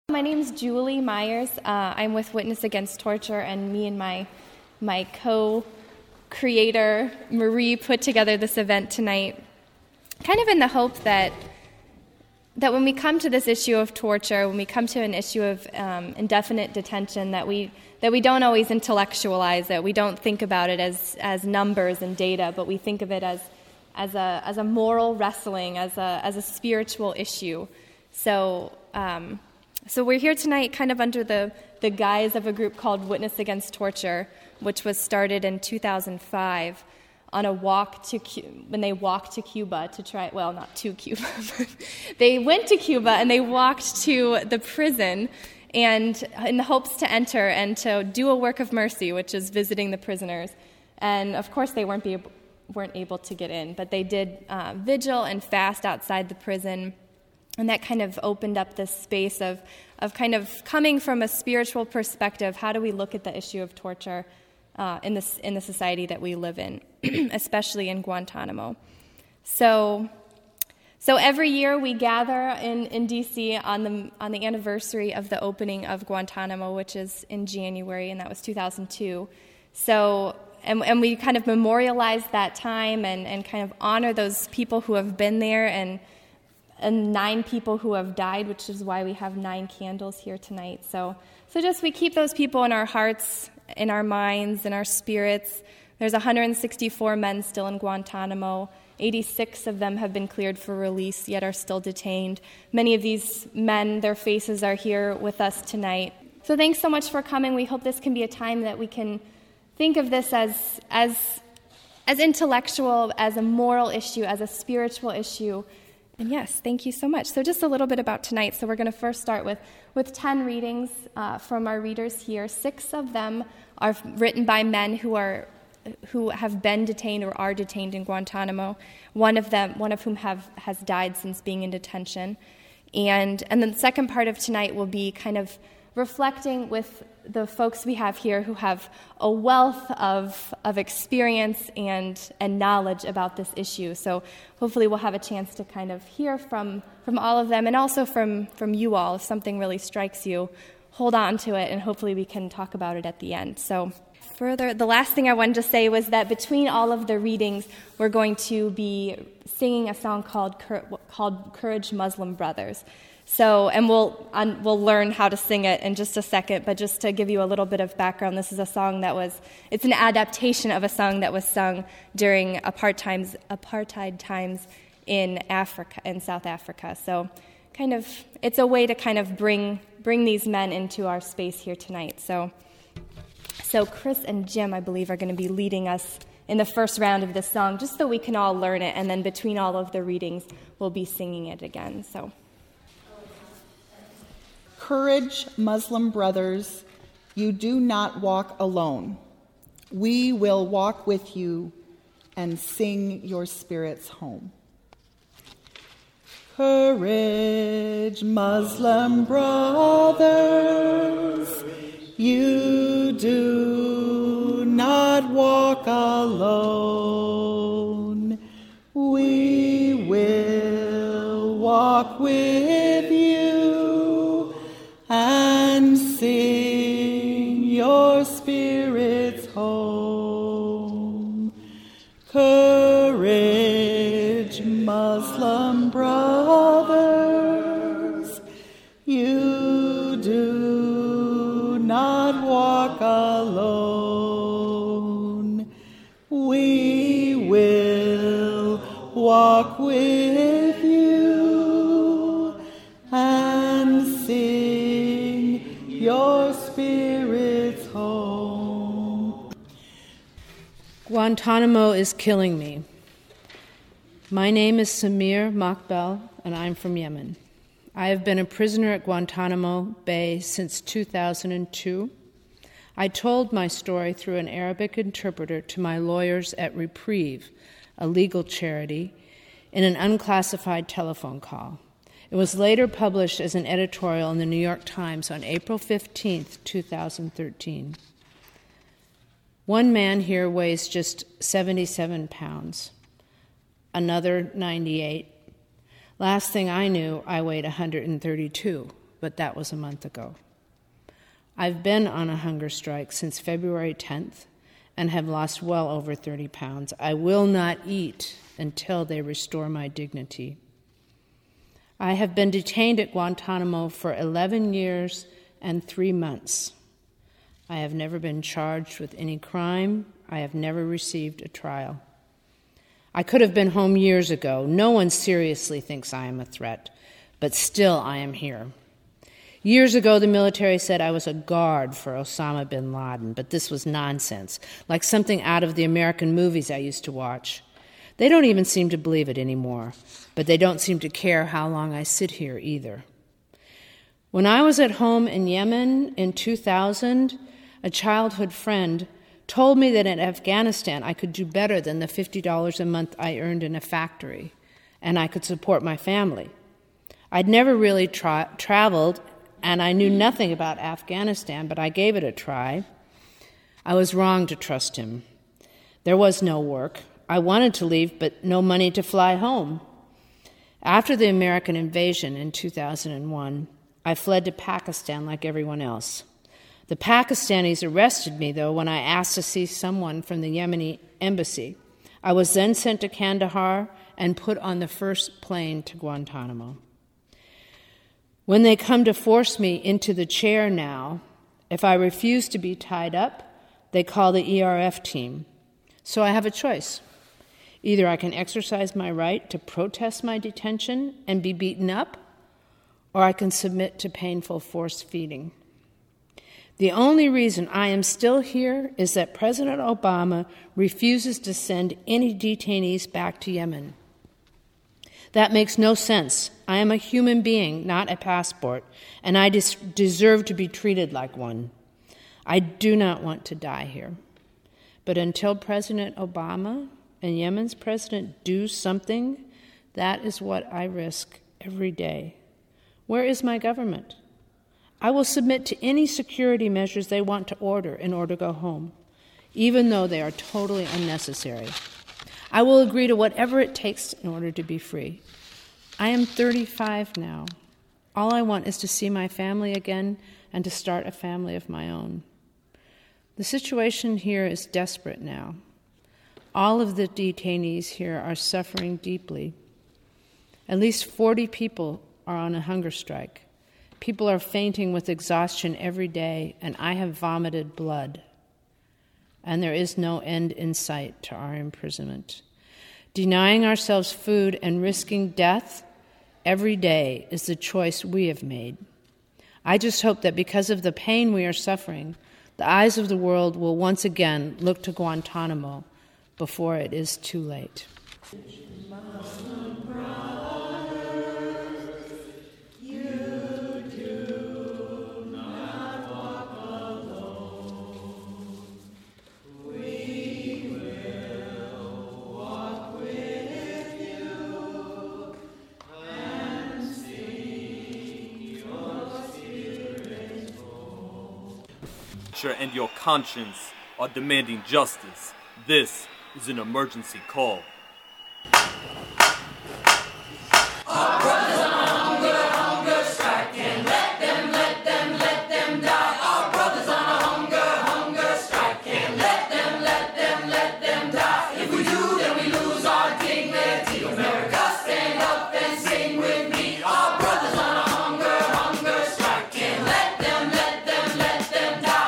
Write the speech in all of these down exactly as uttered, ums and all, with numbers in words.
My name's Julie Myers. Uh, I'm with Witness Against Torture, and me and my my co-creator, Marie, put together this event tonight, kind of in the hope that that when we come to this issue of torture, when we come to an issue of um, indefinite detention, that we that we don't always intellectualize it. We don't think about it as as numbers and data, but we think of it as as a as a moral wrestling, as a as a spiritual issue. So. Um, So we're here tonight kind of under the, the guise of a group called Witness Against Torture, which was started in two thousand five on a walk to when they walked to Cuba to try, well, not to Cuba, but they went to Cuba and they walked to the prison and in the hopes to enter and to do a work of mercy, which is visiting the prisoners. And of course they weren't, be able, weren't able to get in, but they did uh, vigil and fast outside the prison. And that kind of opened up this space of, of kind of coming from a spiritual perspective. How do we look at the issue of torture uh, in this in the society that we live in, especially in Guantanamo? So, so every year we gather in, in D C on the on the anniversary of the opening of Guantanamo, which is in January, and that was two thousand two. So, and, and we kind of memorialize that time and, and kind of honor those people who have been there and. and nine people who have died, which is why we have nine candles here tonight. So so just we keep those people in our hearts, in our minds, in our spirits. There's one hundred sixty-four men still in Guantanamo. eighty-six of them have been cleared for release, yet are still detained. Many of these men, their faces are here with us tonight. So thanks so much for coming. We hope this can be a time that we can think of this as as as intellectual, as a moral issue, as a spiritual issue. And yes, thank you so much. So just a little bit about tonight. So we're going to first start with, with ten readings uh, from our readers here. Six of them are written by men who are who have been detained or are detained in Guantanamo. One of them, one of whom have has died since being in detention. And and then the second part of tonight will be kind of reflecting with the folks we have here who have a wealth of of experience and and knowledge about this issue. So hopefully we'll have a chance to kind of hear from from all of them and also from from you all. If something really strikes you, hold on to it and hopefully we can talk about it at the end. So further, the last thing I wanted to say was that between all of the readings, we're going to be singing a song called called Courage Muslim Brothers. So, and we'll um, we'll learn how to sing it in just a second, but just to give you a little bit of background, this is a song that was, it's an adaptation of a song that was sung during apartheid, apartheid times in Africa, in South Africa. So kind of, it's a way to kind of bring bring these men into our space here tonight. So, so Chris and Jim, I believe, are going to be leading us in the first round of this song, just so we can all learn it, and then between all of the readings, we'll be singing it again, so... Courage, Muslim brothers, you do not walk alone. We will walk with you and sing your spirits home. Courage, Muslim brothers, you do not walk alone. We will walk with you and sing your spirits home. Courage, Muslim brothers, you do not walk alone. We will walk with you and sing your spirits home. Guantanamo is killing me. My name is Samir Makbel, and I'm from Yemen. I have been a prisoner at Guantanamo Bay since two thousand two. I told my story through an Arabic interpreter to my lawyers at Reprieve, a legal charity, in an unclassified telephone call. It was later published as an editorial in the New York Times on April fifteenth, two thousand thirteen. One man here weighs just seventy-seven pounds, another ninety-eight. Last thing I knew, I weighed one hundred thirty-two. but that was a month ago. I've been on a hunger strike since February tenth and have lost well over thirty pounds. I will not eat until they restore my dignity. I have been detained at Guantanamo for eleven years and three months. I have never been charged with any crime. I have never received a trial. I could have been home years ago. No one seriously thinks I am a threat, but still I am here. Years ago, the military said I was a guard for Osama bin Laden, but this was nonsense, like something out of the American movies I used to watch. They don't even seem to believe it anymore, but they don't seem to care how long I sit here either. When I was at home in Yemen in two thousand, a childhood friend told me that in Afghanistan I could do better than the fifty dollars a month I earned in a factory, and I could support my family. I'd never really tra- traveled, and I knew nothing about Afghanistan, but I gave it a try. I was wrong to trust him. There was no work. I wanted to leave, but no money to fly home. After the American invasion in two thousand one, I fled to Pakistan like everyone else. The Pakistanis arrested me, though, when I asked to see someone from the Yemeni embassy. I was then sent to Kandahar and put on the first plane to Guantanamo. When they come to force me into the chair now, if I refuse to be tied up, they call the E R F team. So I have a choice. Either I can exercise my right to protest my detention and be beaten up, or I can submit to painful force feeding. The only reason I am still here is that President Obama refuses to send any detainees back to Yemen. That makes no sense. I am a human being, not a passport, and I des- deserve to be treated like one. I do not want to die here. But until President Obama and Yemen's president do something, that is what I risk every day. Where is my government? I will submit to any security measures they want to order in order to go home, even though they are totally unnecessary. I will agree to whatever it takes in order to be free. I am thirty-five now. All I want is to see my family again and to start a family of my own. The situation here is desperate now. All of the detainees here are suffering deeply. At least forty people are on a hunger strike. People are fainting with exhaustion every day, and I have vomited blood. And there is no end in sight to our imprisonment. Denying ourselves food and risking death every day is the choice we have made. I just hope that because of the pain we are suffering, the eyes of the world will once again look to Guantanamo before it is too late. And your conscience are demanding justice. This is an emergency call. Our brothers on a hunger, hunger strike, and let them, let them, let them die. Our brothers on a hunger, hunger strike, and let them, let them, let them die. If we do, then we lose our dignity. America, stand up and sing with me. Our brothers on a hunger, hunger strike, and let them, let them, let them die.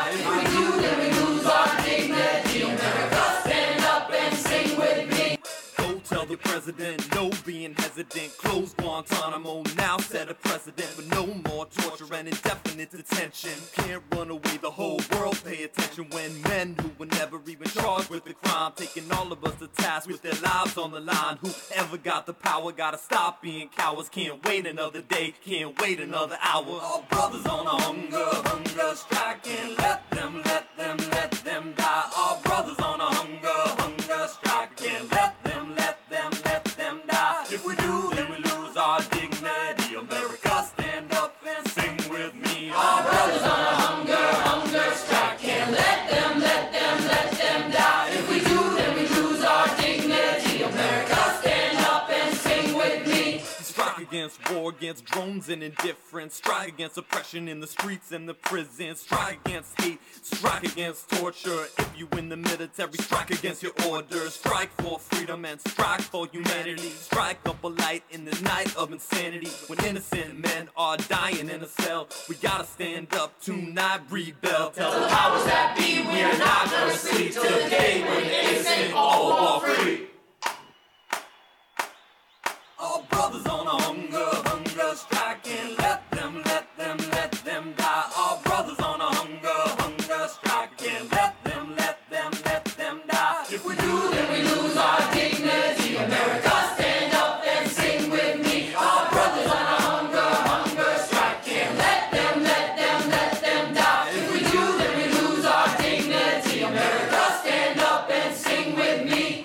The president, no being hesitant. Close Guantanamo, now set a precedent. But no more torture and indefinite detention. Can't run away, the whole world pay attention. When men who were never even charged with the crime, taking all of us to task with their lives on the line. Whoever got the power gotta stop being cowards. Can't wait another day, can't wait another hour. Our brothers on a hunger, hunger strike. And let them, let them, let them die. Our brothers on a hunger, hunger strike. And let them, let them, let them die. If we do, then we lose our dignity. America, stand up and sing with me. Our brothers on a hunger, hunger strike. Can't let them, let them, let them die. If we do, then we lose our dignity. America, stand up and sing with me. Strike against war. war against drones and indifference. Strike against oppression in the streets and the prisons. Strike against hate, strike against torture. If you in the military, strike against your orders. Strike for freedom and strike for humanity. Strike up a light in this night of insanity. When innocent men are dying in a cell, we gotta stand up tonight, rebel. Tell the powers that be we are not gonna sleep till the day when the innocent all walk free. All brothers on a hunger, hunger strike, and let them, let them, let them die. All brothers on a hunger, hunger strike, and let them, let them, let them die. If we do, then we lose our dignity. America, stand up and sing with me. All brothers on a hunger, hunger strike, and let them, let them, let them die. If we do, then we lose our dignity. America, stand up and sing with me.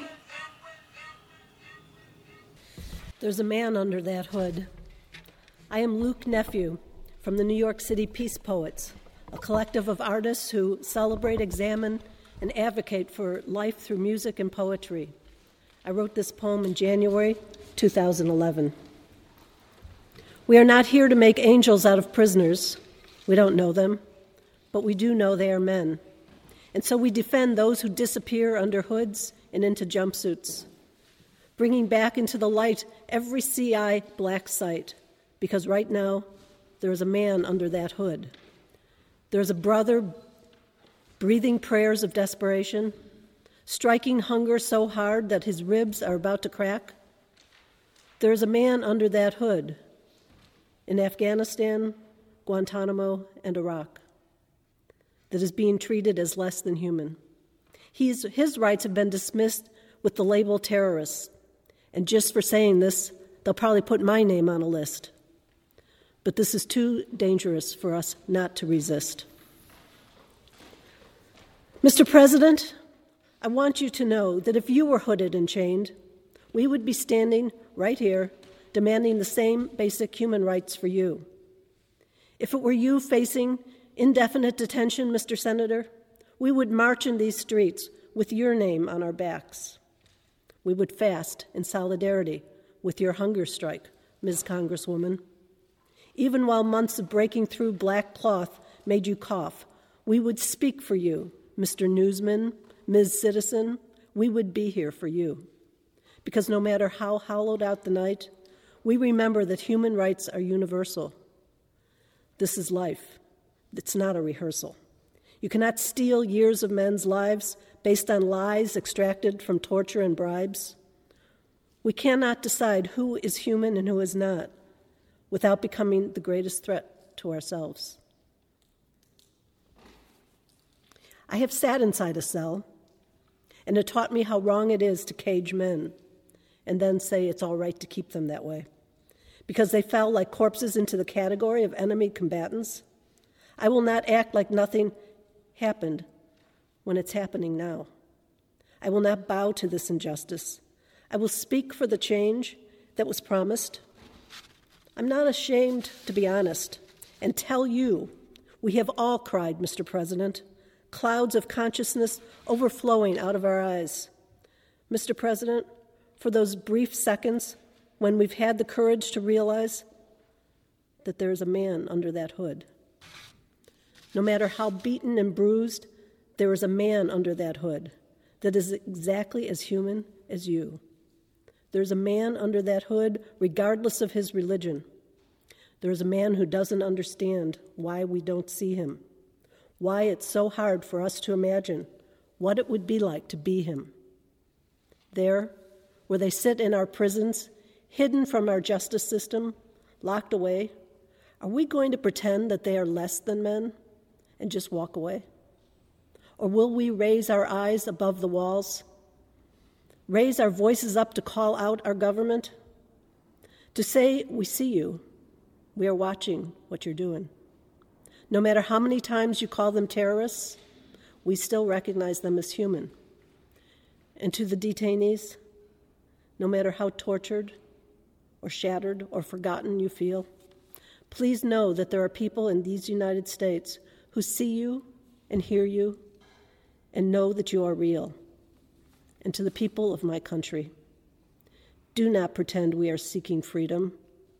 There's a man under that hood. I am Luke Nephew from the New York City Peace Poets, a collective of artists who celebrate, examine, and advocate for life through music and poetry. I wrote this poem in January two thousand eleven. We are not here to make angels out of prisoners. We don't know them, but we do know they are men. And so we defend those who disappear under hoods and into jumpsuits, bringing back into the light every C I black site, because right now there is a man under that hood. There is a brother breathing prayers of desperation, striking hunger so hard that his ribs are about to crack. There is a man under that hood in Afghanistan, Guantanamo, and Iraq that is being treated as less than human. He's, his rights have been dismissed with the label terrorists. And just for saying this, they'll probably put my name on a list. But this is too dangerous for us not to resist. Mister President, I want you to know that if you were hooded and chained, we would be standing right here demanding the same basic human rights for you. If it were you facing indefinite detention, Mister Senator, we would march in these streets with your name on our backs. We would fast in solidarity with your hunger strike, Miz Congresswoman. Even while months of breaking through black cloth made you cough, we would speak for you, Mister Newsman, Miz Citizen. We would be here for you. Because no matter how hollowed out the night, we remember that human rights are universal. This is life. It's not a rehearsal. You cannot steal years of men's lives based on lies extracted from torture and bribes. We cannot decide who is human and who is not without becoming the greatest threat to ourselves. I have sat inside a cell, and it taught me how wrong it is to cage men and then say it's all right to keep them that way, because they fell like corpses into the category of enemy combatants. I will not act like nothing happened when it's happening now. I will not bow to this injustice. I will speak for the change that was promised. I'm not ashamed to be honest and tell you we have all cried, Mister President, clouds of consciousness overflowing out of our eyes. Mister President, for those brief seconds when we've had the courage to realize that there is a man under that hood. No matter how beaten and bruised, there is a man under that hood that is exactly as human as you. There's a man under that hood regardless of his religion. There's a man who doesn't understand why we don't see him, why it's so hard for us to imagine what it would be like to be him. There, where they sit in our prisons, hidden from our justice system, locked away, are we going to pretend that they are less than men and just walk away? Or will we raise our eyes above the walls, raise our voices up to call out our government, to say, we see you, we are watching what you're doing. No matter how many times you call them terrorists, we still recognize them as human. And to the detainees, no matter how tortured or shattered or forgotten you feel, please know that there are people in these United States who see you and hear you and know that you are real. And to the people of my country, do not pretend we are seeking freedom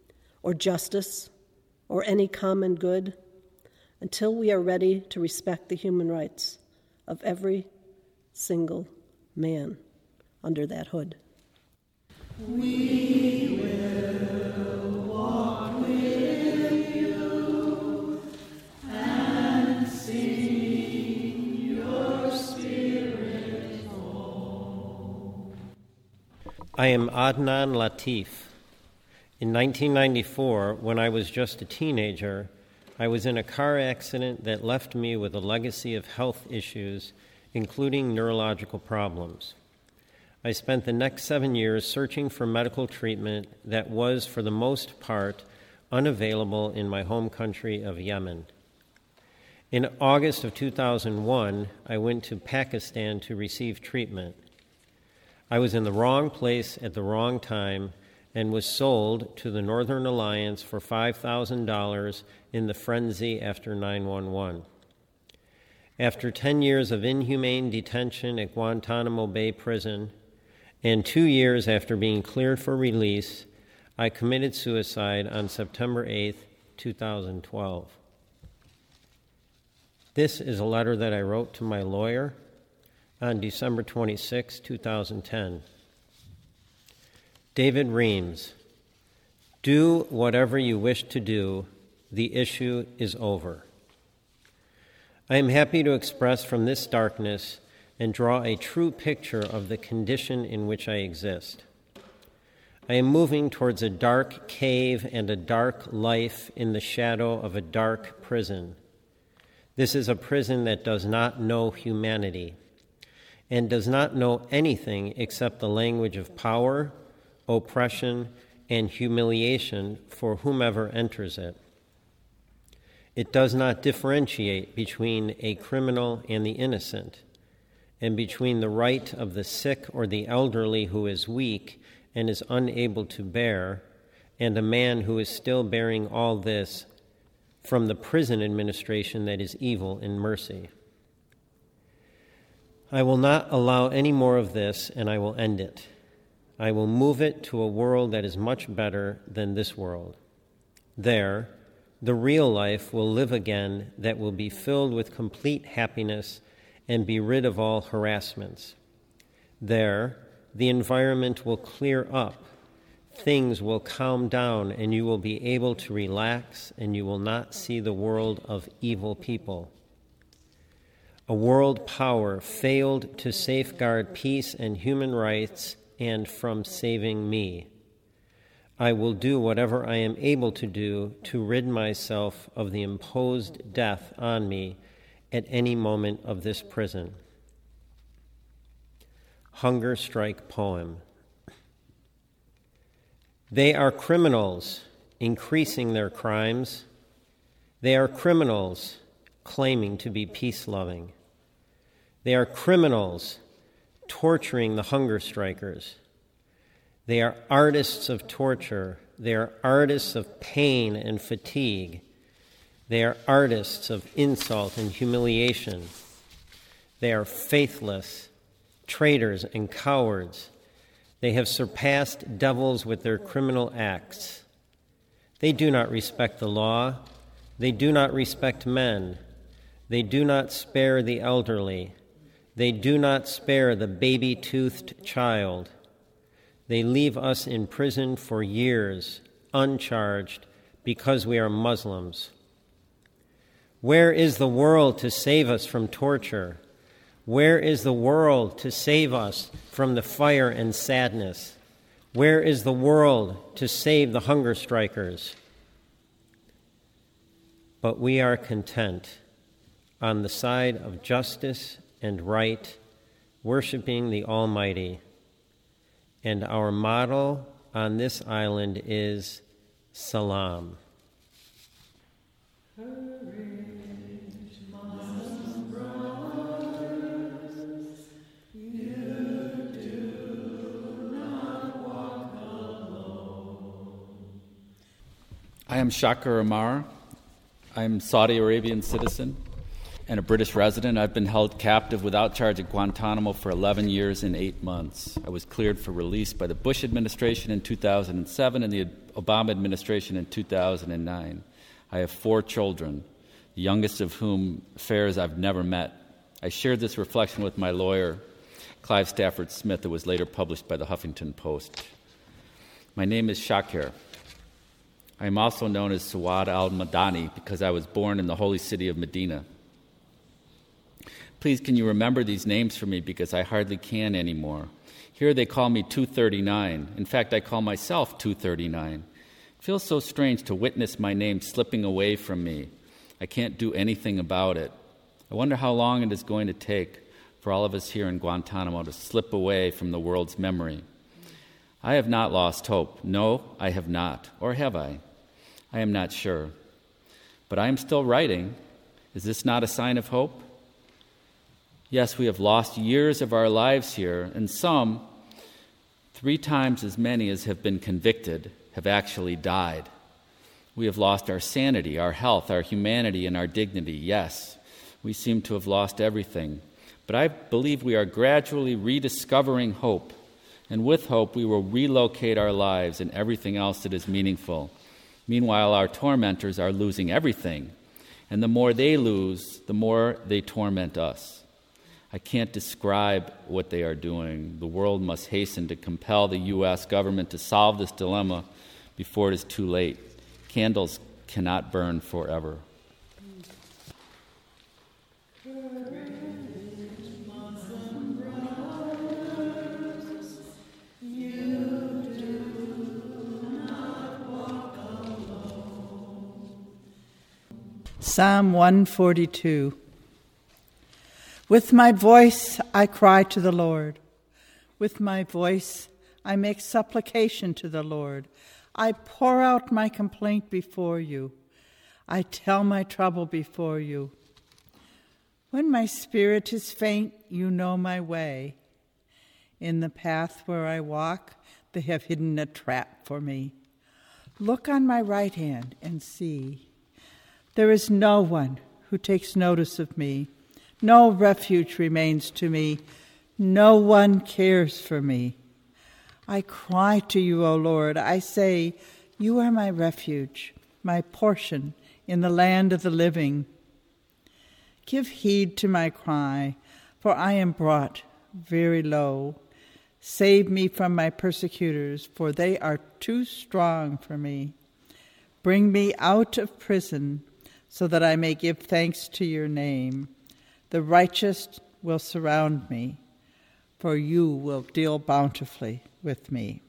or justice or any common good until we are ready to respect the human rights of every single man under that hood. We will walk with you and sing your spirit home. I am Adnan Latif. In nineteen ninety-four, when I was just a teenager, I was in a car accident that left me with a legacy of health issues, including neurological problems. I spent the next seven years searching for medical treatment that was, for the most part, unavailable in my home country of Yemen. In August of two thousand one, I went to Pakistan to receive treatment. I was in the wrong place at the wrong time and was sold to the Northern Alliance for five thousand dollars in the frenzy after nine one one. After ten years of inhumane detention at Guantanamo Bay Prison, and two years after being cleared for release, I committed suicide on September eighth, two thousand twelve. This is a letter that I wrote to my lawyer on December twenty-sixth, two thousand ten. David Reams, do whatever you wish to do. The issue is over. I am happy to express from this darkness and draw a true picture of the condition in which I exist. I am moving towards a dark cave and a dark life in the shadow of a dark prison. This is a prison that does not know humanity and does not know anything except the language of power, oppression, and humiliation for whomever enters it. It does not differentiate between a criminal and the innocent, and between the right of the sick or the elderly who is weak and is unable to bear, and a man who is still bearing all this from the prison administration that is evil in mercy. I will not allow any more of this, and I will end it. I will move it to a world that is much better than this world. There, the real life will live again that will be filled with complete happiness and be rid of all harassments. There, the environment will clear up, things will calm down, and you will be able to relax, and you will not see the world of evil people. A world power failed to safeguard peace and human rights and from saving me. I will do whatever I am able to do to rid myself of the imposed death on me at any moment of this prison. Hunger Strike Poem. They are criminals, increasing their crimes. They are criminals, claiming to be peace-loving. They are criminals, torturing the hunger strikers. They are artists of torture. They are artists of pain and fatigue. They are artists of insult and humiliation. They are faithless, traitors and cowards. They have surpassed devils with their criminal acts. They do not respect the law. They do not respect men. They do not spare the elderly. They do not spare the baby-toothed child. They leave us in prison for years, uncharged, because we are Muslims. Where is the world to save us from torture? Where is the world to save us from the fire and sadness? Where is the world to save the hunger strikers? But we are content on the side of justice and right, worshiping the Almighty. And our motto on this island is Salam. I am Shakir Amar. I'm Saudi Arabian citizen. and a British resident. I've been held captive without charge at Guantanamo for eleven years and eight months. I was cleared for release by the Bush administration in two thousand seven and the Obama administration in two thousand nine. I have four children, the youngest of whom affairs I've never met. I shared this reflection with my lawyer, Clive Stafford Smith. It was later published by the Huffington Post. My name is Shakir. I am also known as Sawad al-Madani because I was born in the holy city of Medina. Please, can you remember these names for me because I hardly can anymore. Here they call me two thirty-nine. In fact, I call myself two thirty-nine. It feels so strange to witness my name slipping away from me. I can't do anything about it. I wonder how long it is going to take for all of us here in Guantanamo to slip away from the world's memory. I have not lost hope. No, I have not. Or have I? I am not sure. But I am still writing. Is this not a sign of hope? Yes, we have lost years of our lives here, and some, three times as many as have been convicted, have actually died. We have lost our sanity, our health, our humanity, and our dignity. Yes, we seem to have lost everything. But I believe we are gradually rediscovering hope, and with hope we will relocate our lives and everything else that is meaningful. Meanwhile, our tormentors are losing everything, and the more they lose, the more they torment us. I can't describe what they are doing. The world must hasten to compel the U S government to solve this dilemma before it is too late. Candles cannot burn forever. Psalm one forty-two. With my voice I cry to the Lord. With my voice I make supplication to the Lord. I pour out my complaint before you. I tell my trouble before you. When my spirit is faint, you know my way. In the path where I walk, they have hidden a trap for me. Look on my right hand and see. There is no one who takes notice of me. No refuge remains to me. No one cares for me. I cry to you, O Lord. I say, you are my refuge, my portion in the land of the living. Give heed to my cry, for I am brought very low. Save me from my persecutors, for they are too strong for me. Bring me out of prison, so that I may give thanks to your name. The righteous will surround me, for you will deal bountifully with me.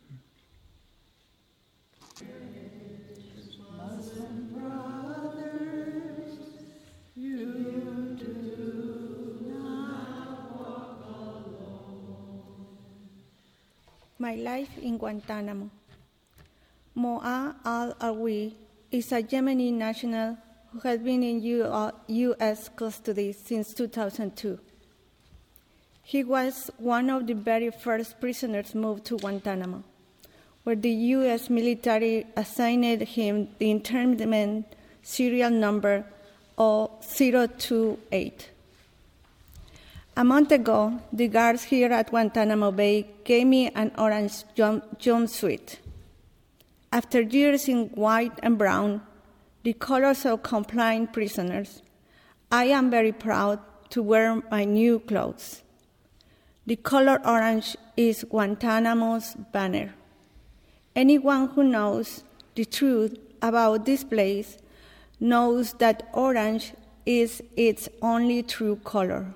Muslim brothers, you do not walk alone. My life in Guantanamo. Moa al-Awi is a Yemeni national who has been in U S custody since two thousand two. He was one of the very first prisoners moved to Guantanamo, where the U S military assigned him the internment serial number zero two eight. A month ago, the guards here at Guantanamo Bay gave me an orange jumpsuit. After years in white and brown, the colors of compliant prisoners, I am very proud to wear my new clothes. The color orange is Guantanamo's banner. Anyone who knows the truth about this place knows that orange is its only true color.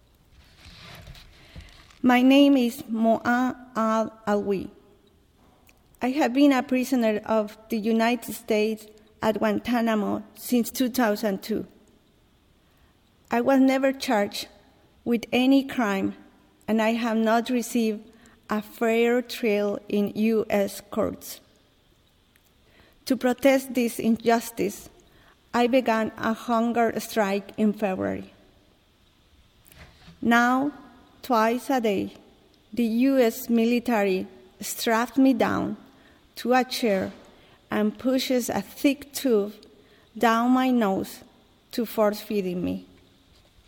My name is Moa al-Awi. I have been a prisoner of the United States at Guantanamo since two thousand two. I was never charged with any crime, and I have not received a fair trial in U S courts. To protest this injustice, I began a hunger strike in February. Now, twice a day, the U S military straps me down to a chair and pushes a thick tube down my nose to force feeding me.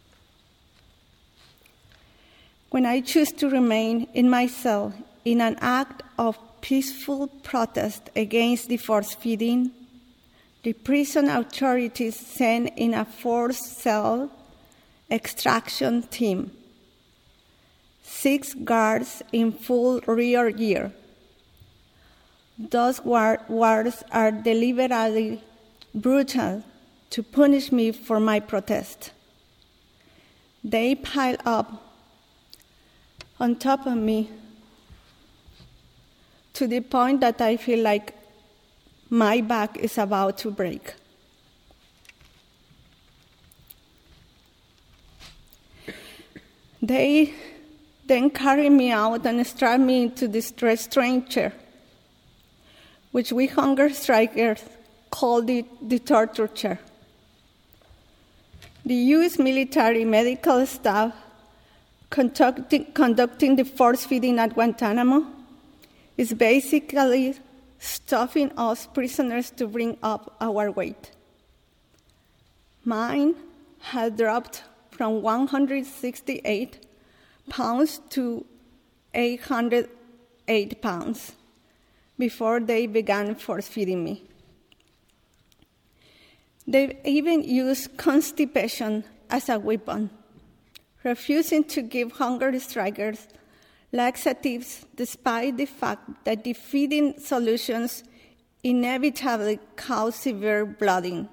when I choose to remain in my cell in an act of peaceful protest against the force feeding, the prison authorities sent in a forced cell extraction team, six guards in full rear gear. Those guards are deliberately brutal to punish me for my protest. They pile up on top of me to the point that I feel like my back is about to break. They then carry me out and strap me into this restraint chair, which we hunger strikers call the, the torture chair. The U S military medical staff conducting, conducting the force feeding at Guantanamo is basically stuffing us prisoners to bring up our weight. Mine had dropped from one hundred sixty-eight pounds to eight hundred eight pounds before they began force feeding me. They even used constipation as a weapon, refusing to give hunger strikers laxatives despite the fact that the feeding solutions inevitably cause severe blooding.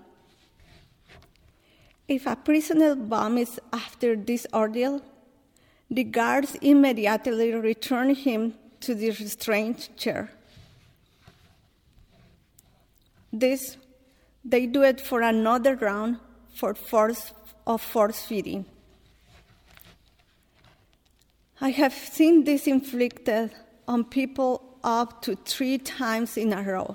If a prisoner vomits after this ordeal, the guards immediately return him to the restraint chair. This, they do it for another round for force of force feeding. I have seen this inflicted on people up to three times in a row.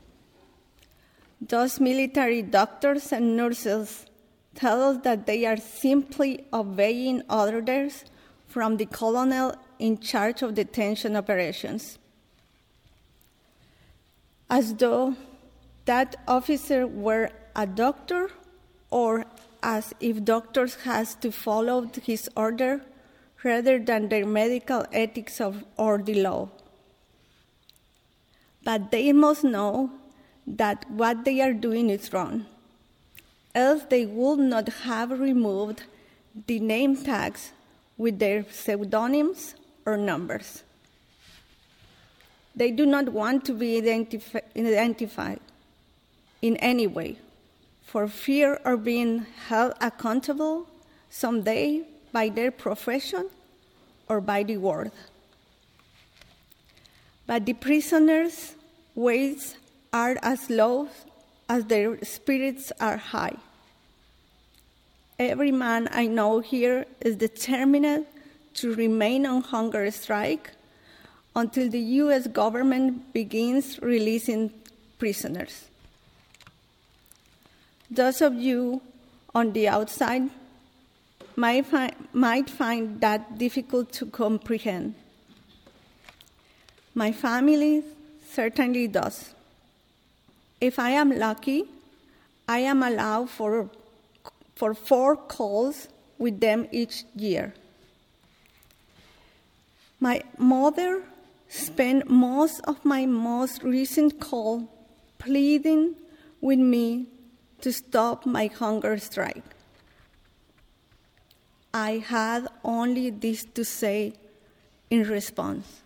Those military doctors and nurses tell us that they are simply obeying orders from the colonel in charge of detention operations, as though that officer were a doctor, or as if doctors has to follow his order rather than their medical ethics of, or the law. But they must know that what they are doing is wrong, else they would not have removed the name tags with their pseudonyms or numbers. They do not want to be identifi- identified in any way for fear of being held accountable someday by their profession or by the world. But the prisoners' weights are as low as their spirits are high. Every man I know here is determined to remain on hunger strike until the U S government begins releasing prisoners. Those of you on the outside might find, might find that difficult to comprehend. My family certainly does. If I am lucky, I am allowed for, for four calls with them each year. My mother spent most of my most recent call pleading with me to stop my hunger strike. I had only this to say in response: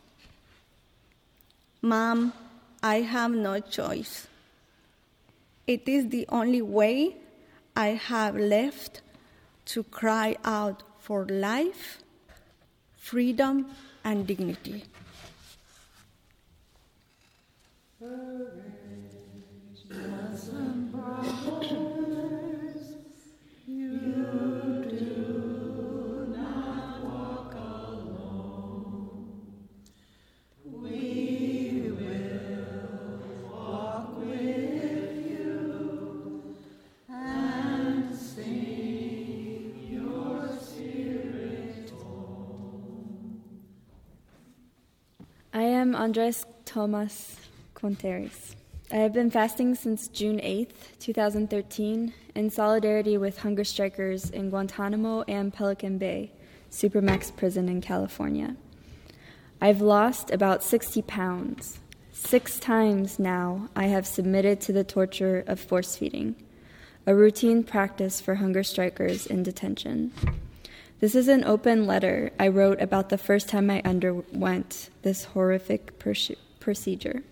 Mom, I have no choice. It is the only way I have left to cry out for life, freedom, and dignity. I am Andres Tomas Conteres. I have been fasting since June eighth, twenty thirteen, in solidarity with hunger strikers in Guantanamo and Pelican Bay Supermax prison in California. I've lost about sixty pounds. Six times now I have submitted to the torture of force feeding, a routine practice for hunger strikers in detention. This is an open letter I wrote about the first time I underwent this horrific pers- procedure.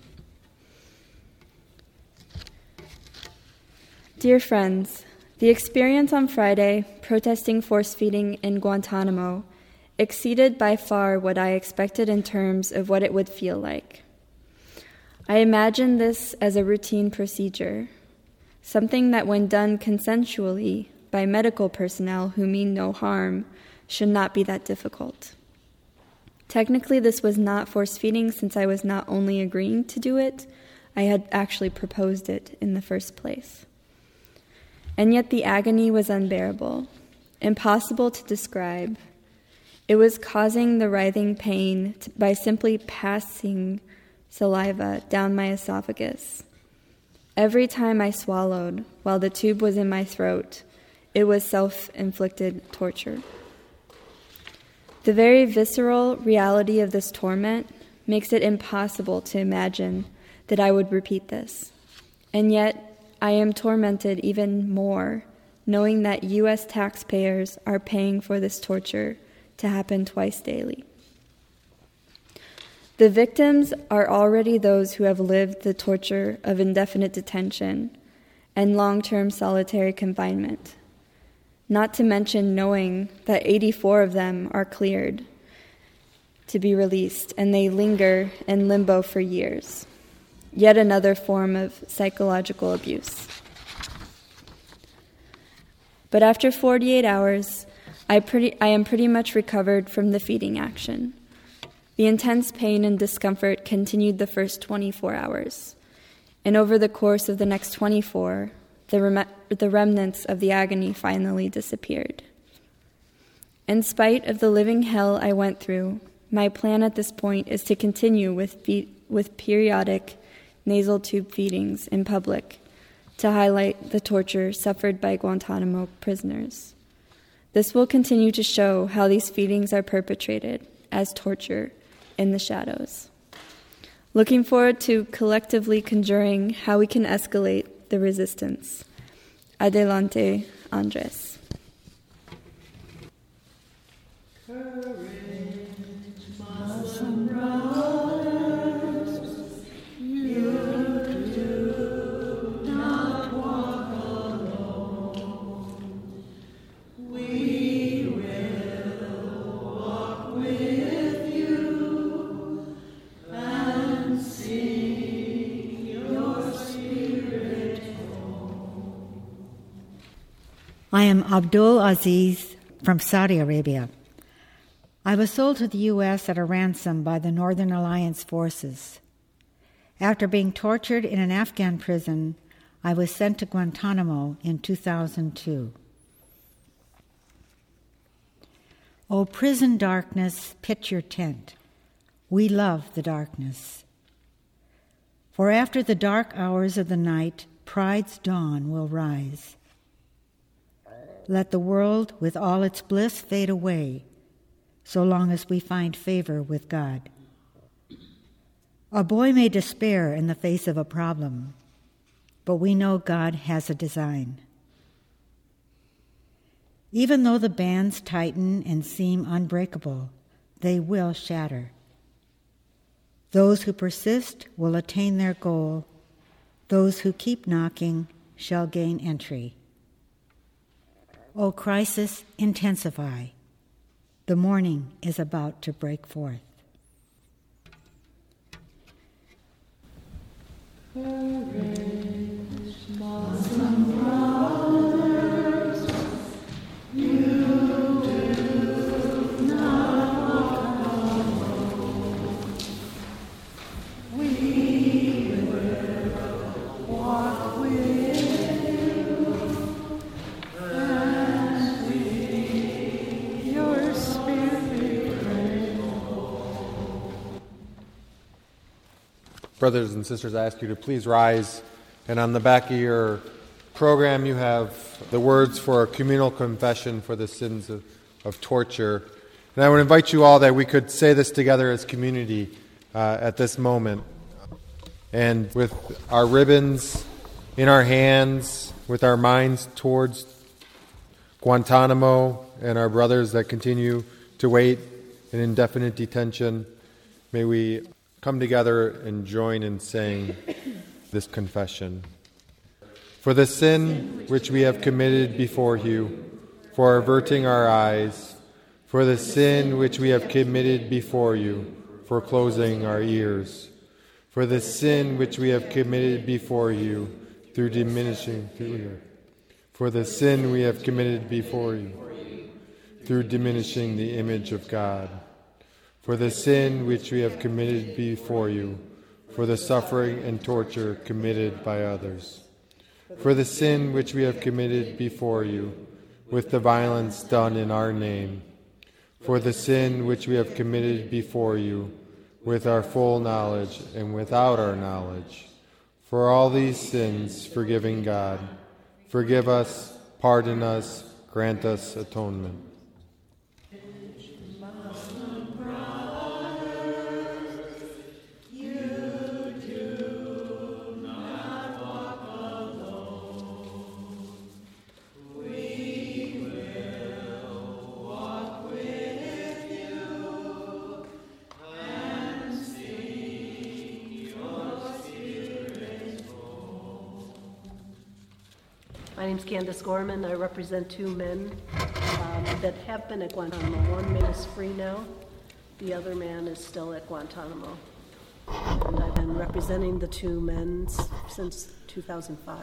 Dear friends, the experience on Friday, protesting force feeding in Guantanamo, exceeded by far what I expected in terms of what it would feel like. I imagined this as a routine procedure, something that when done consensually by medical personnel who mean no harm should not be that difficult. Technically, this was not force feeding since I was not only agreeing to do it, I had actually proposed it in the first place. And yet the agony was unbearable, impossible to describe. It was causing the writhing pain t- by simply passing saliva down my esophagus. Every time I swallowed, while the tube was in my throat, it was self-inflicted torture. The very visceral reality of this torment makes it impossible to imagine that I would repeat this. And yet, I am tormented even more, knowing that U S taxpayers are paying for this torture to happen twice daily. The victims are already those who have lived the torture of indefinite detention and long-term solitary confinement, not to mention knowing that eighty-four of them are cleared to be released and they linger in limbo for years. Yet another form of psychological abuse. But after forty-eight hours, I, pretty, I am pretty much recovered from the feeding action. The intense pain and discomfort continued the first twenty-four hours, and over the course of the next twenty-four, the, rem- the remnants of the agony finally disappeared. In spite of the living hell I went through, my plan at this point is to continue with, fe- with periodic nasal tube feedings in public to highlight the torture suffered by Guantanamo prisoners. This will continue to show how these feedings are perpetrated as torture in the shadows. Looking forward to collectively conjuring how we can escalate the resistance. Adelante, Andres. I am Abdul Aziz from Saudi Arabia. I was sold to the U S at a ransom by the Northern Alliance forces. After being tortured in an Afghan prison, I was sent to Guantanamo in two thousand two. O prison darkness, pitch your tent. We love the darkness. For after the dark hours of the night, pride's dawn will rise. Let the world with all its bliss fade away, so long as we find favor with God. A boy may despair in the face of a problem, but we know God has a design. Even though the bands tighten and seem unbreakable, they will shatter. Those who persist will attain their goal. Those who keep knocking shall gain entry. O crisis, intensify. The morning is about to break forth. Courage, Muslim brothers, you do not alone. We will walk with you and see your spirit grow. Brothers and sisters, I ask you to please rise, and on the back of your program you have the words for a communal confession for the sins of, of torture. And I would invite you all that we could say this together as community uh, at this moment. And with our ribbons in our hands, with our minds towards Guantanamo and our brothers that continue to wait in indefinite detention, may we come together and join in saying this confession. For the sin which we have committed before you, for averting our eyes, for the sin which we have committed before you, for closing our ears, for the sin which we have committed before you, through diminishing, for the sin we have committed before you, through diminishing the image of God, for the sin which we have committed before you, for the suffering and torture committed by others, for the sin which we have committed before you, with the violence done in our name, for the sin which we have committed before you, with our full knowledge and without our knowledge. For all these sins, forgiving God, forgive us, pardon us, grant us atonement. My name's Candace Gorman. I represent two men um, that have been at Guantanamo. One man is free now. The other man is still at Guantanamo. And I've been representing the two men since two thousand five.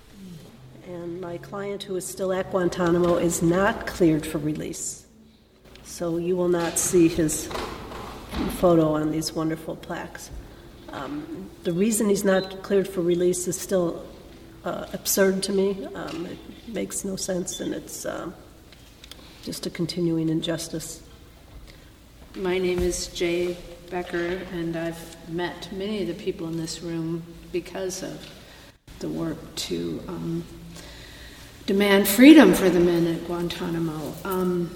And my client, who is still at Guantanamo, is not cleared for release. So you will not see his photo on these wonderful plaques. Um, the reason he's not cleared for release is still Uh, absurd to me. Um, it makes no sense, and it's um, just a continuing injustice. My name is Jay Becker, and I've met many of the people in this room because of the work to um, demand freedom for the men at Guantanamo. Um,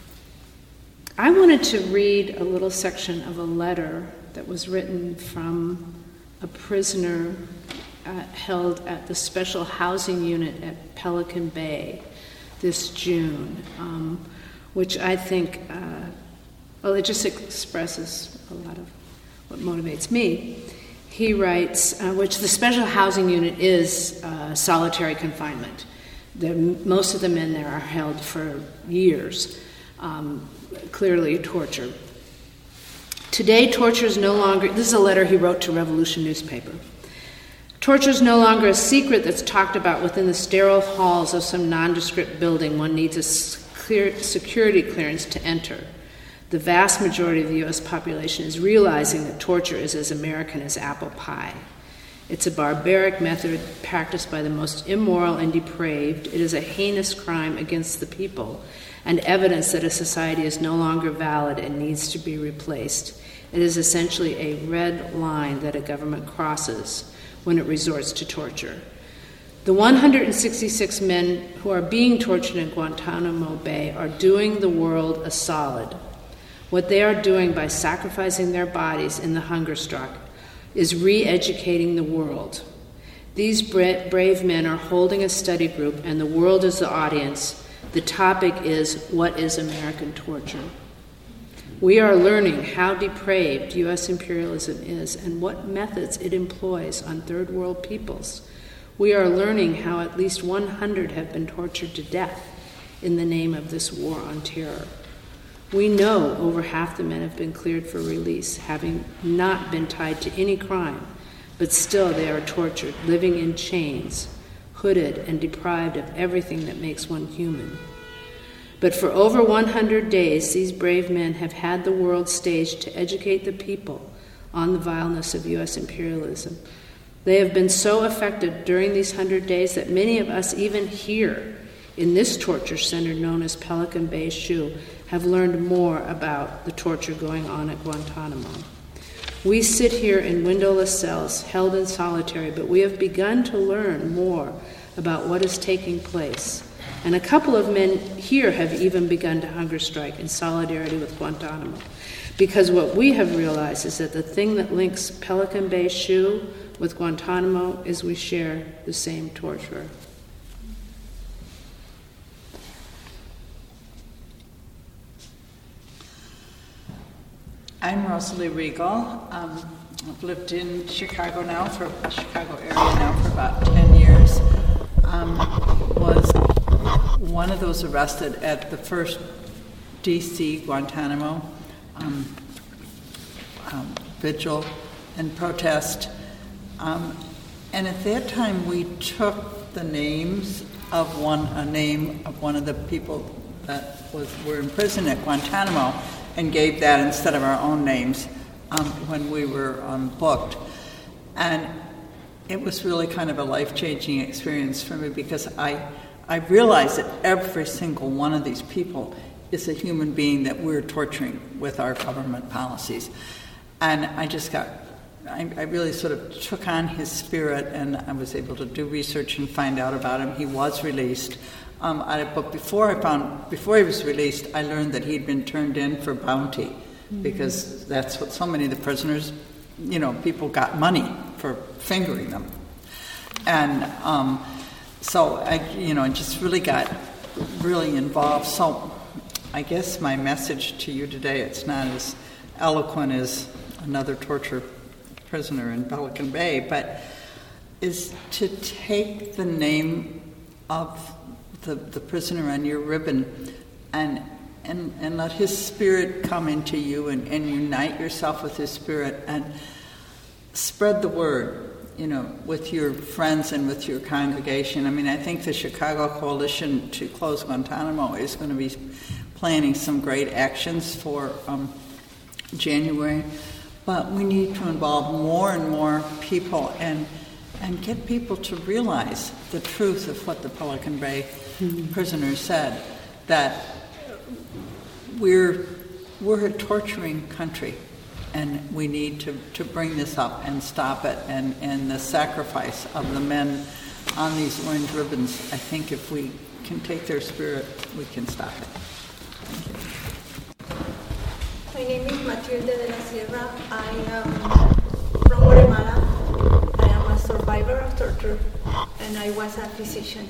I wanted to read a little section of a letter that was written from a prisoner Uh, held at the Special Housing Unit at Pelican Bay this June, um, which I think, uh, well, it just expresses a lot of what motivates me. He writes, uh, which the Special Housing Unit is uh, solitary confinement. The, most of the men there are held for years, um, clearly torture. Today, torture is no longer, this is a letter he wrote to Revolution newspaper. Torture is no longer a secret that's talked about within the sterile halls of some nondescript building one needs a clear security clearance to enter. The vast majority of the U S population is realizing that torture is as American as apple pie. It's a barbaric method practiced by the most immoral and depraved. It is a heinous crime against the people and evidence that a society is no longer valid and needs to be replaced. It is essentially a red line that a government crosses when it resorts to torture. The one hundred sixty-six men who are being tortured in Guantanamo Bay are doing the world a solid. What they are doing by sacrificing their bodies in the hunger strike is re-educating the world. These bra- brave men are holding a study group, and the world is the audience. The topic is, what is American torture? We are learning how depraved U S imperialism is and what methods it employs on third world peoples. We are learning how at least one hundred have been tortured to death in the name of this war on terror. We know over half the men have been cleared for release, having not been tied to any crime, but still they are tortured, living in chains, hooded and deprived of everything that makes one human. But for over one hundred days, these brave men have had the world staged to educate the people on the vileness of U S imperialism. They have been so effective during these hundred days that many of us, even here in this torture center known as Pelican Bay S H U, have learned more about the torture going on at Guantanamo. We sit here in windowless cells, held in solitary, but we have begun to learn more about what is taking place And a couple of men here have even begun to hunger strike in solidarity with Guantanamo. Because what we have realized is that the thing that links Pelican Bay S H U with Guantanamo is we share the same torturer. I'm Rosalie Regal. Um, I've lived in Chicago now for Chicago area now for about ten years. Um, was one of those arrested at the first D C Guantanamo um, um, vigil and protest. Um, and at that time, we took the names of one a name of one of the people that was were in prison at Guantanamo, and gave that instead of our own names um, when we were um, booked. And it was really kind of a life-changing experience for me, because I, I realized that every single one of these people is a human being that we're torturing with our government policies. And I just got, I, I really sort of took on his spirit, and I was able to do research and find out about him. He was released. Um, I, but before I found, before he was released, I learned that he'd been turned in for bounty, mm-hmm. because that's what so many of the prisoners, you know, people got money for fingering them, and um, so I, you know, just really got really involved. So I guess my message to you today, it's not as eloquent as another torture prisoner in Pelican Bay, but is to take the name of The, the prisoner on your ribbon and and and let his spirit come into you, and, and unite yourself with his spirit and spread the word, you know, with your friends and with your congregation. I mean, I think the Chicago Coalition to Close Guantanamo is going to be planning some great actions for um, January, but we need to involve more and more people and and get people to realize the truth of what the Pelican Bay mm-hmm. prisoners said, that we're we're a torturing country, and we need to, to bring this up and stop it, and, and the sacrifice of the men on these orange ribbons. I think if we can take their spirit, we can stop it. Thank you. My name is Matilde de la Sierra. I am from Guatemala. Survivor of torture, and I was a physician.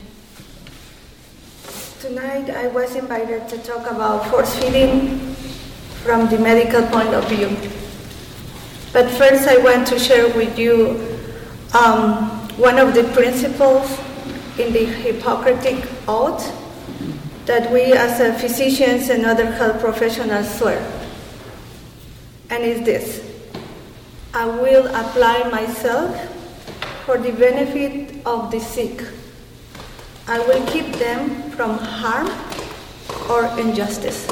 Tonight I was invited to talk about force feeding from the medical point of view. But first I want to share with you um, one of the principles in the Hippocratic Oath that we as a physicians and other health professionals swear. And it's this: I will apply myself for the benefit of the sick. I will keep them from harm or injustice.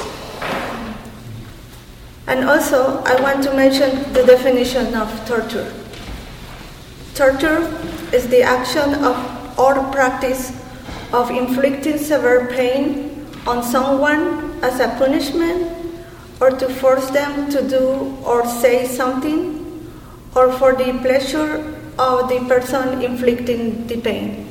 And also, I want to mention the definition of torture. Torture is the action of or practice of inflicting severe pain on someone as a punishment, or to force them to do or say something, or for the pleasure of the person inflicting the pain.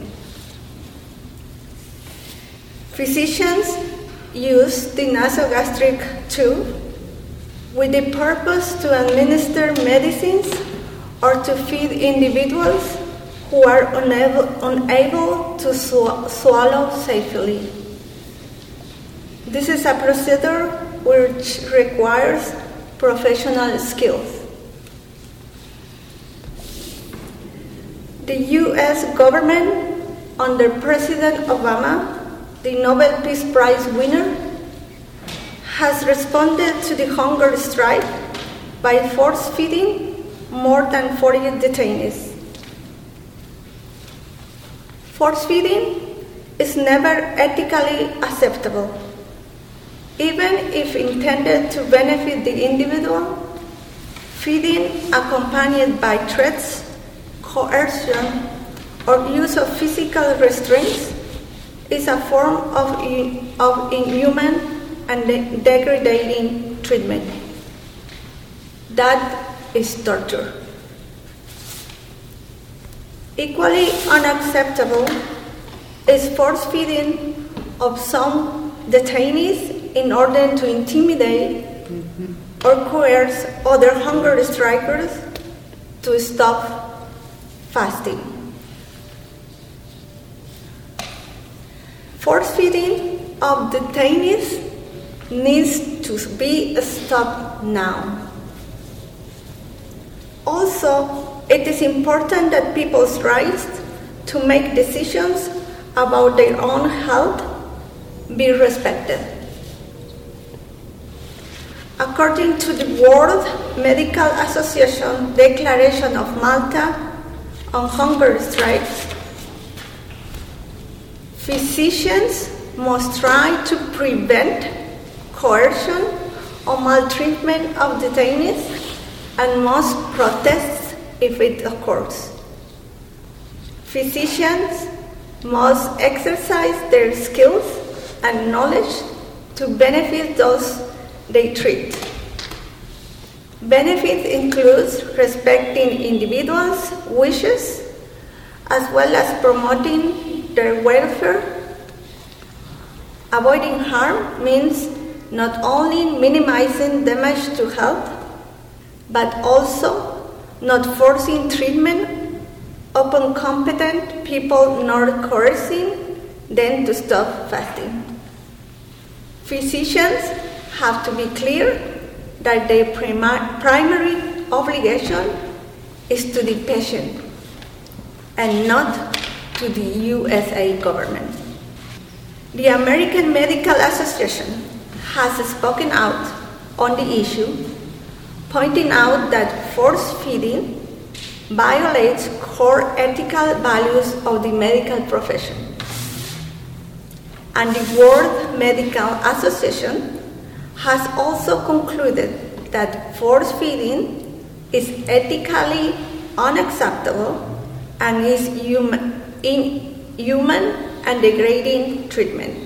Physicians use the nasogastric tube with the purpose to administer medicines or to feed individuals who are unable, unable to sw- swallow safely. This is a procedure which requires professional skills. The U S government, under President Obama, the Nobel Peace Prize winner, has responded to the hunger strike by force-feeding more than forty detainees. Force-feeding is never ethically acceptable. Even if intended to benefit the individual, feeding accompanied by threats, coercion, or use of physical restraints is a form of, in, of inhuman and de- degrading treatment. That is torture. Equally unacceptable is force feeding of some detainees in order to intimidate or coerce other hunger strikers to stop fasting. Force feeding of detainees needs to be stopped now. Also, it is important that people's rights to make decisions about their own health be respected. According to the World Medical Association Declaration of Malta on Hunger Strikes, physicians must try to prevent coercion or maltreatment of detainees and must protest if it occurs. Physicians must exercise their skills and knowledge to benefit those they treat. Benefits include respecting individuals' wishes as well as promoting their welfare. Avoiding harm means not only minimizing damage to health, but also not forcing treatment upon competent people nor coercing them to stop fasting. Physicians have to be clear that their primi- primary obligation is to the patient and not to the U S A government. The American Medical Association has spoken out on the issue, pointing out that force feeding violates core ethical values of the medical profession. And the World Medical Association has also concluded that force feeding is ethically unacceptable and is human, inhuman and degrading treatment.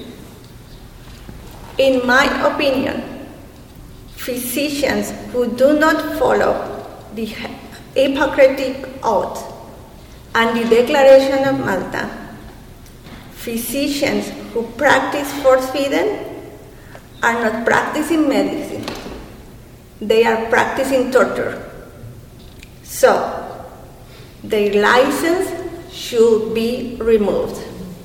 In my opinion, physicians who do not follow the Hippocratic Oath and the Declaration of Malta, physicians who practice force feeding are not practicing medicine. They are practicing torture. So, their license should be removed.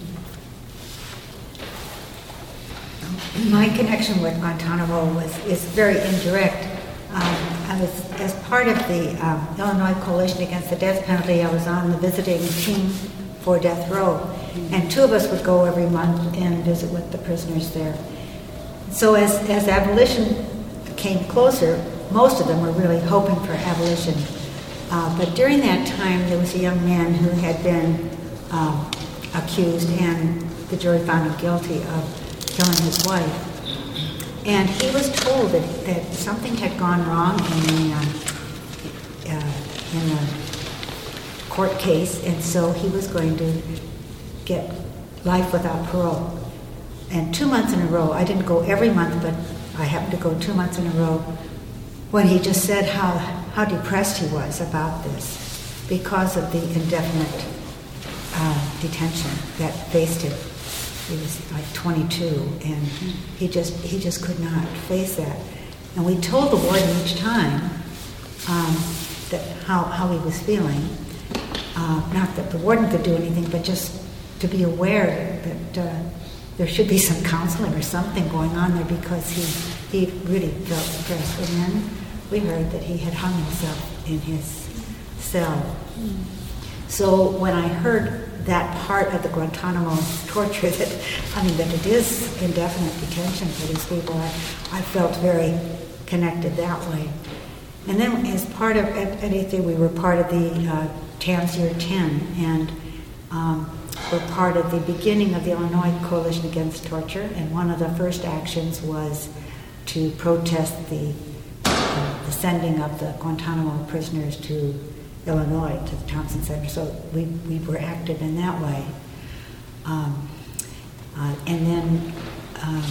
My connection with Guantanamo was is very indirect. Um, I was, as part of the um, Illinois Coalition Against the Death Penalty, I was on the visiting team for death row, and two of us would go every month and visit with the prisoners there. So as, as abolition came closer, most of them were really hoping for abolition. Uh, but during that time, there was a young man who had been um, accused, and the jury found him guilty of killing his wife. And he was told that, that something had gone wrong in the, um, uh, in the court case, and so he was going to get life without parole. And two months in a row, I didn't go every month, but I happened to go two months in a row, when he just said how, how depressed he was about this because of the indefinite uh, detention that faced him. He was like twenty-two, and he just he just could not face that. And we told the warden each time um, that how, how he was feeling. Uh, not that the warden could do anything, but just to be aware that uh, there should be some counseling or something going on there, because he, he really felt depressed. And then we heard that he had hung himself in his cell. Mm. So when I heard that part of the Guantanamo torture, that I mean that it is indefinite detention for these people, I, I felt very connected that way. And then as part of anything, we were part of the uh, TAMS Year ten, and um, we're part of the beginning of the Illinois Coalition Against Torture, and one of the first actions was to protest the, uh, the sending of the Guantanamo prisoners to Illinois, to the Thompson Center. So we, we were active in that way. Um, uh, and then, um,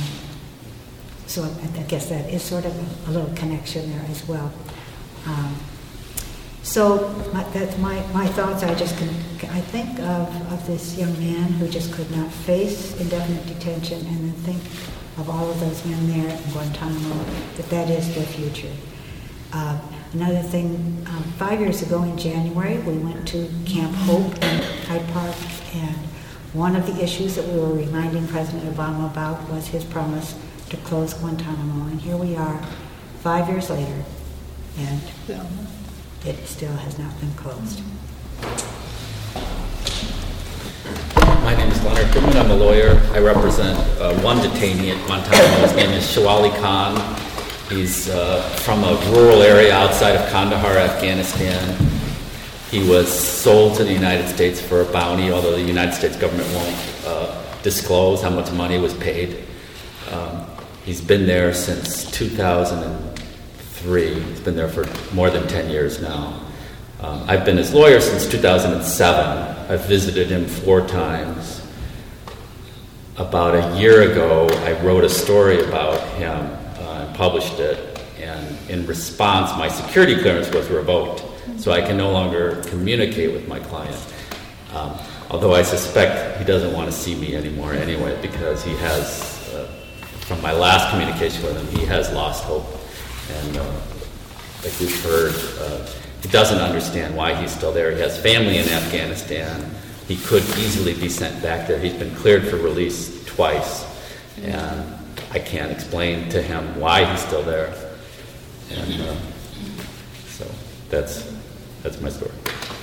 so I, I guess that is sort of a, a little connection there as well. Um, So my, that's my, my thoughts. I just can, I think of, of this young man who just could not face indefinite detention, and then think of all of those men there in Guantanamo, that that is their future. Uh, another thing, um, five years ago in January, we went to Camp Hope in Hyde Park, and one of the issues that we were reminding President Obama about was his promise to close Guantanamo. And here we are, five years later, and it still has not been closed. My name is Leonard Goodman. I'm a lawyer. I represent uh, one detainee at Guantanamo. His name is Shawali Khan. He's uh, from a rural area outside of Kandahar, Afghanistan. He was sold to the United States for a bounty, although the United States government won't uh, disclose how much money was paid. Um, he's been there since two thousand three. He's been there for more than ten years now. Um, I've been his lawyer since two thousand seven. I've visited him four times. About a year ago, I wrote a story about him uh, and published it. And in response, my security clearance was revoked, so I can no longer communicate with my client. Um, although I suspect he doesn't want to see me anymore anyway, because he has, uh, from my last communication with him, he has lost hope. And uh, like we've heard, uh, he doesn't understand why he's still there. He has family in Afghanistan. He could easily be sent back there. He's been cleared for release twice. And I can't explain to him why he's still there. And uh, so that's that's my story.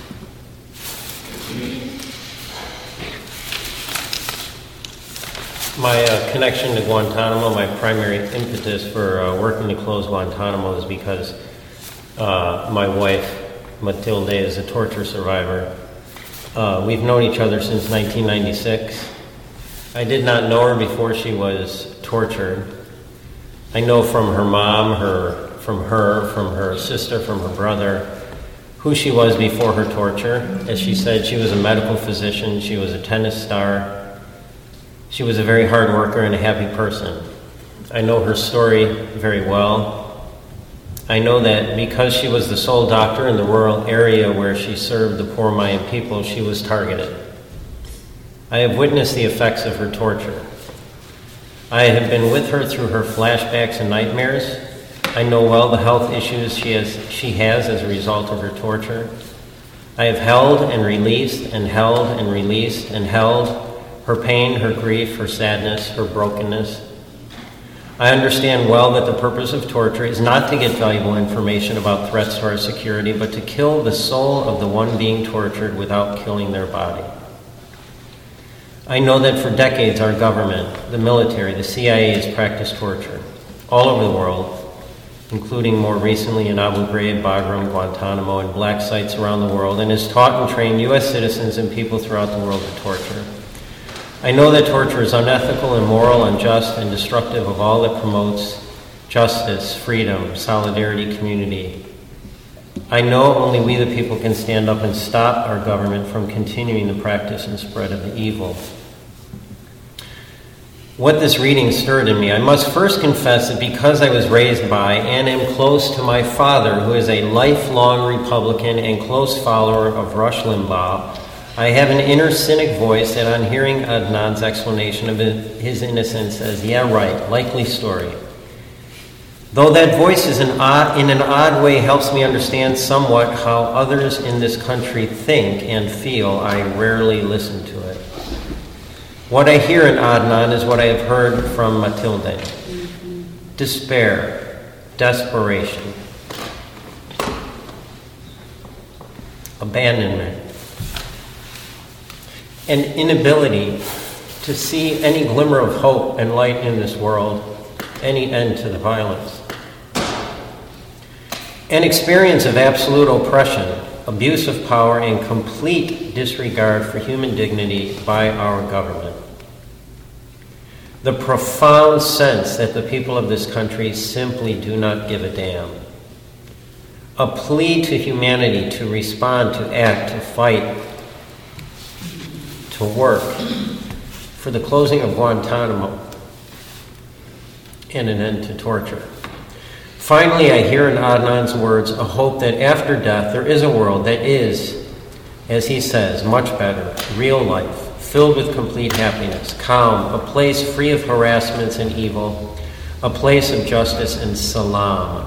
My uh, connection to Guantanamo, my primary impetus for uh, working to close Guantanamo is because uh, my wife, Matilde, is a torture survivor. Uh, we've known each other since nineteen ninety-six. I did not know her before she was tortured. I know from her mom, her, from her, from her sister, from her brother, who she was before her torture. As she said, she was a medical physician, she was a tennis star. She was a very hard worker and a happy person. I know her story very well. I know that because she was the sole doctor in the rural area where she served the poor Mayan people, she was targeted. I have witnessed the effects of her torture. I have been with her through her flashbacks and nightmares. I know well the health issues she has, she has as a result of her torture. I have held and released and held and released and held her pain, her grief, her sadness, her brokenness. I understand well that the purpose of torture is not to get valuable information about threats to our security, but to kill the soul of the one being tortured without killing their body. I know that for decades our government, the military, the C I A has practiced torture all over the world, including more recently in Abu Ghraib, Bagram, Guantanamo, and black sites around the world, and has taught and trained U S citizens and people throughout the world to torture. I know that torture is unethical, immoral, unjust, and destructive of all that promotes justice, freedom, solidarity, community. I know only we the people can stand up and stop our government from continuing the practice and spread of the evil. What this reading stirred in me, I must first confess that because I was raised by and am close to my father, who is a lifelong Republican and close follower of Rush Limbaugh, I have an inner cynic voice that on hearing Adnan's explanation of his innocence says, yeah, right, likely story. Though that voice is an odd, in an odd way helps me understand somewhat how others in this country think and feel, I rarely listen to it. What I hear in Adnan is what I have heard from Matilde. Despair, desperation, abandonment, an inability to see any glimmer of hope and light in this world, any end to the violence. An experience of absolute oppression, abuse of power, and complete disregard for human dignity by our government. The profound sense that the people of this country simply do not give a damn. A plea to humanity to respond, to act, to fight, to work for the closing of Guantanamo and an end to torture. Finally, I hear in Adnan's words a hope that after death there is a world that is, as he says, much better, real life, filled with complete happiness, calm, a place free of harassments and evil, a place of justice and salam.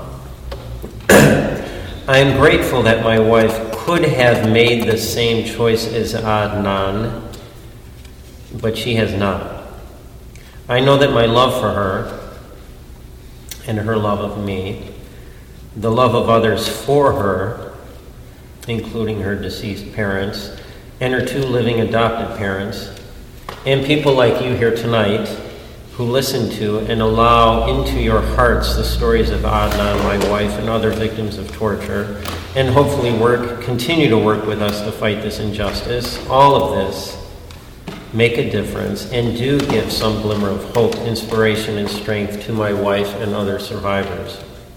I am grateful that my wife could have made the same choice as Adnan, but she has not. I know that my love for her and her love of me, the love of others for her, including her deceased parents and her two living adopted parents, and people like you here tonight who listen to and allow into your hearts the stories of Adnan, my wife, and other victims of torture, and hopefully work, continue to work with us to fight this injustice. All of this make a difference and do give some glimmer of hope, inspiration, and strength to my wife and other survivors.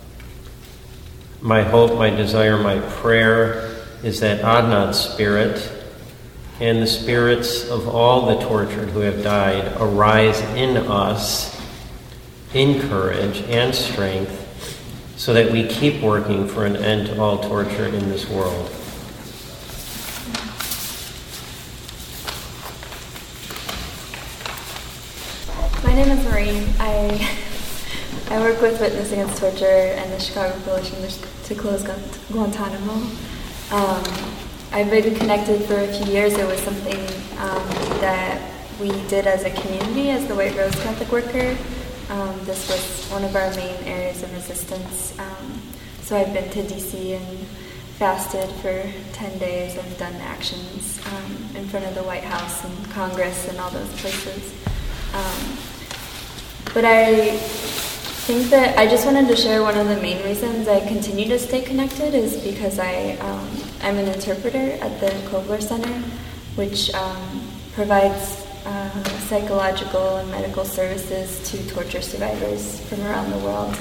My hope, my desire, my prayer is that Adnan's spirit and the spirits of all the tortured who have died arise in us in courage and strength so that we keep working for an end to all torture in this world. My name is Maureen. I I work with Witness Against Torture and the Chicago Coalition to Close Guantanamo. Um, I've been connected for a few years. It was something um, that we did as a community, as the White Rose Catholic Worker. Um, this was one of our main areas of resistance. Um, so I've been to D C and fasted for ten days. I've done actions um, in front of the White House and Congress and all those places. Um, but I think that I just wanted to share one of the main reasons I continue to stay connected is because I, um, I'm an interpreter at the Kovler Center, which um, provides uh, psychological and medical services to torture survivors from around the world.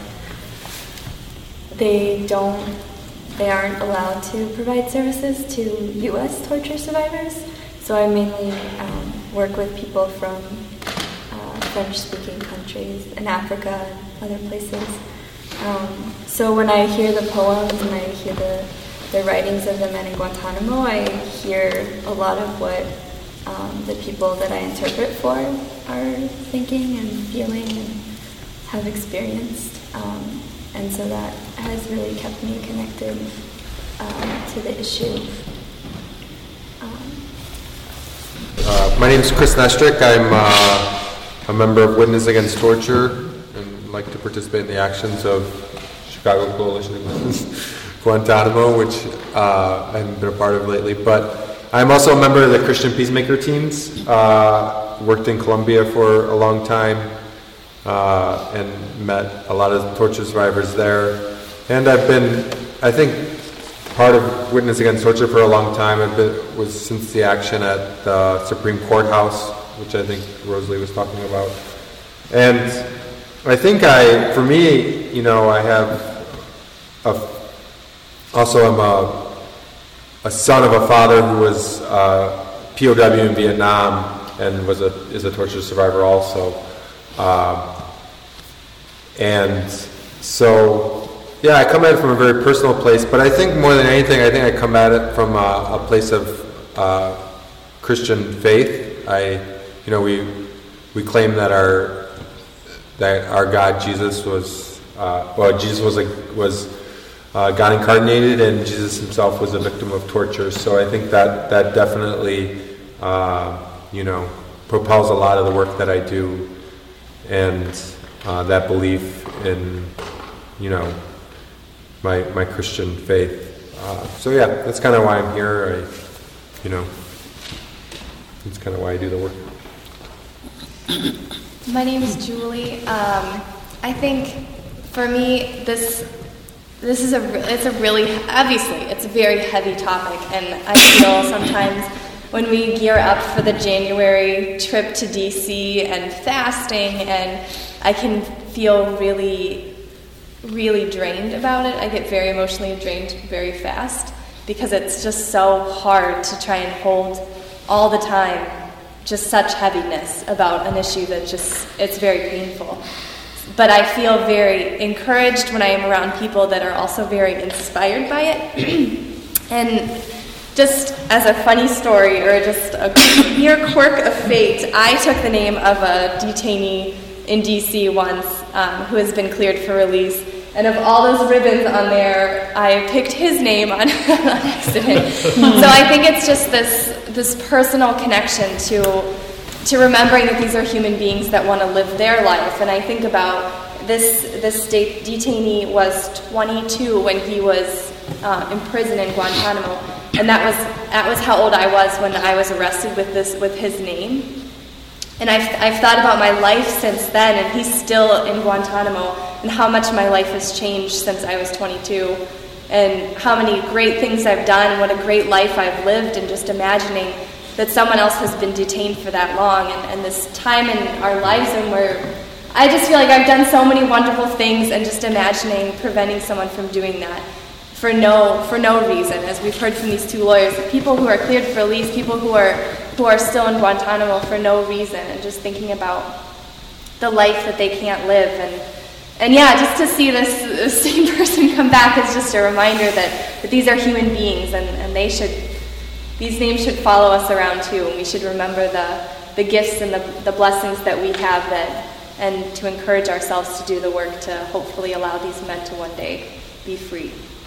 They don't, they aren't allowed to provide services to U S torture survivors, so I mainly um, work with people from uh, French-speaking countries in Africa and other places. Um, so when I hear the poems and I hear the, the writings of the men in Guantanamo, I hear a lot of what um, the people that I interpret for are thinking and feeling and have experienced. Um, and so that has really kept me connected um, to the issue. Um, uh, my name is Chris Nestrick. I'm uh, a member of Witness Against Torture and like to participate in the actions of Chicago Coalition Against Guantanamo, which uh, I haven't been a part of lately. But I'm also a member of the Christian Peacemaker teams. Uh, worked in Colombia for a long time uh, and met a lot of torture survivors there. And I've been, I think, part of Witness Against Torture for a long time. It was since the action at the Supreme Court House, which I think Rosalie was talking about. And I think I, for me, you know, I have a, also I'm a, a son of a father who was uh, P O W in Vietnam and was a is a torture survivor also. Um, and so, yeah, I come at it from a very personal place, but I think more than anything, I think I come at it from a, a place of uh, Christian faith. I, you know, we we claim that our that our God Jesus was uh, well, Jesus was a, was uh, God incarnated, and Jesus himself was a victim of torture. So I think that that definitely, uh, you know, propels a lot of the work that I do, and uh, that belief in, you know, my my Christian faith. Uh, so yeah, that's kind of why I'm here. I, you know, that's kind of why I do the work. My name is Julie. Um, I think for me, this this is a it's a really obviously it's a very heavy topic, and I feel sometimes when we gear up for the January trip to D C and fasting, and I can feel really, really drained about it. I get very emotionally drained very fast because it's just so hard to try and hold all the time just such heaviness about an issue that just, it's very painful. but I feel very encouraged when I am around people that are also very inspired by it. And just as a funny story, or just a mere quirk of fate, I took the name of a detainee in D C once um, who has been cleared for release. And of all those ribbons on there, I picked his name on, on accident. So I think it's just this this personal connection to to remembering that these are human beings that want to live their life. And I think about this this state detainee was twenty-two when he was uh, in prison in Guantanamo, and that was that was how old I was when I was arrested with this with his name. And I've, I've thought about my life since then, and he's still in Guantanamo, and how much my life has changed since I was twenty-two, and how many great things I've done, and what a great life I've lived, and just imagining that someone else has been detained for that long, and, and this time in our lives and where I just feel like I've done so many wonderful things, and just imagining preventing someone from doing that for no for no reason, as we've heard from these two lawyers, people who are cleared for release, people who are who are still in Guantanamo for no reason, and just thinking about the life that they can't live. And and yeah, just to see this, this same person come back is just a reminder that, that these are human beings, and, and they should, these names should follow us around too, and we should remember the, the gifts and the, the blessings that we have, that, and to encourage ourselves to do the work to hopefully allow these men to one day be free.